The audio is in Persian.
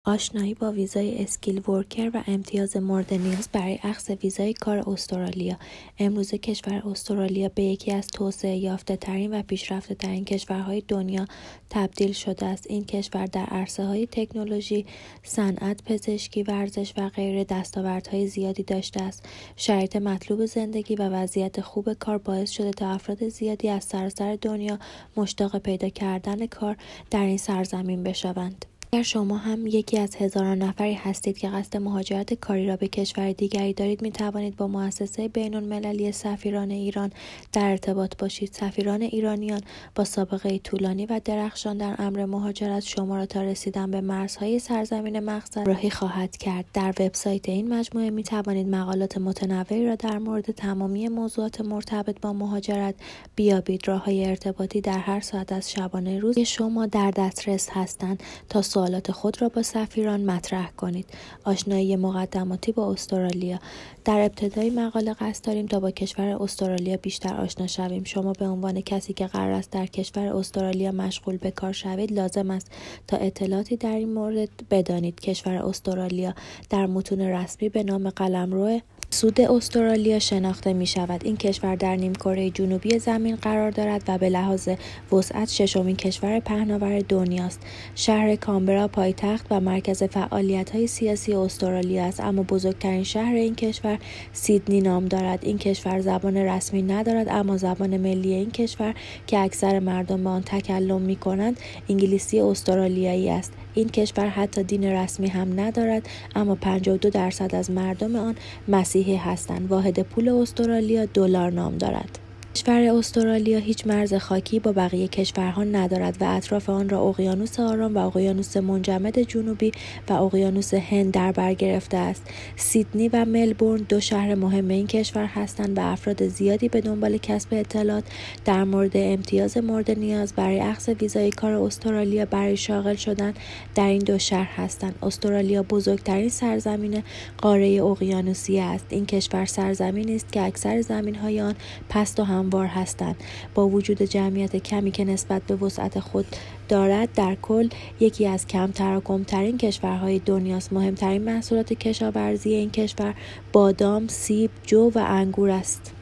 آشنایی با ویزای اسکیل ورکر و امتیاز مورد نیاز برای اخذ ویزای کار استرالیا. امروزه کشور استرالیا به یکی از توسعه یافته‌ترین و پیشرفته‌ترین کشورهای دنیا تبدیل شده است. این کشور در عرصه‌های تکنولوژی، صنعت، پزشکی، ورزش و غیره دستاوردهای زیادی داشته است. شرایط مطلوب زندگی و وضعیت خوب کار باعث شده تا افراد زیادی از سراسر دنیا مشتاق پیدا کردن کار در این سرزمین بشوند. اگر شما هم یکی از هزاران نفری هستید که قصد مهاجرت کاری را به کشور دیگری دارید، می توانید با مؤسسه بین‌المللی سفیران ایران در ارتباط باشید. سفیران ایرانیان با سابقه طولانی و درخشان در امر مهاجرت شما را تا رسیدن به مرزهای سرزمین مقصد راهی خواهد کرد. در وبسایت این مجموعه می توانید مقالات متنوعی را در مورد تمامی موضوعات مرتبط با مهاجرت بیابید. راه‌های ارتباطی در هر ساعت از شبانه روز شما در دسترس هستند تا سوالات خود را با سفیران مطرح کنید. آشنایی مقدماتی با استرالیا. در ابتدای مقاله قصد داریم تا با کشور استرالیا بیشتر آشنا شویم. شما به عنوان کسی که قرار است در کشور استرالیا مشغول به کار شوید، لازم است تا اطلاعاتی در این مورد بدانید. کشور استرالیا در متون رسمی به نام قلمرو سود استرالیا شناخته می شود. این کشور در نیمکره جنوبی زمین قرار دارد و به لحاظ وسعت ششمین کشور پهناور دنیاست. شهر کانبرا پایتخت و مرکز فعالیت‌های سیاسی استرالیا است، اما بزرگترین شهر این کشور سیدنی نام دارد. این کشور زبان رسمی ندارد، اما زبان ملی این کشور که اکثر مردم به آن تکلم می‌کنند انگلیسی استرالیایی است. این کشور حتی دین رسمی هم ندارد، اما 52% از مردم آن مسیحی هستند. واحد پول استرالیا دلار نام دارد. کشور استرالیا هیچ مرز خاکی با بقیه کشورها ندارد و اطراف آن را اقیانوس آرام و اقیانوس منجمد جنوبی و اقیانوس هند در بر گرفته است. سیدنی و ملبورن دو شهر مهم این کشور هستند و افراد زیادی به دنبال کسب اطلاعات در مورد امتیاز مورد نیاز برای اخذ ویزای کار استرالیا برای شاغل شدن در این دو شهر هستند. استرالیا بزرگترین سرزمین قاره اقیانوسیه است. این کشور سرزمینی است که اکثر زمین‌های آن پست و هموار هستند. با وجود جمعیت کمی که نسبت به وسعت خود دارد، در کل یکی از کم تراکم‌ترین کشورهای دنیاست. مهمترین محصولات کشاورزی این کشور بادام، سیب، جو و انگور است.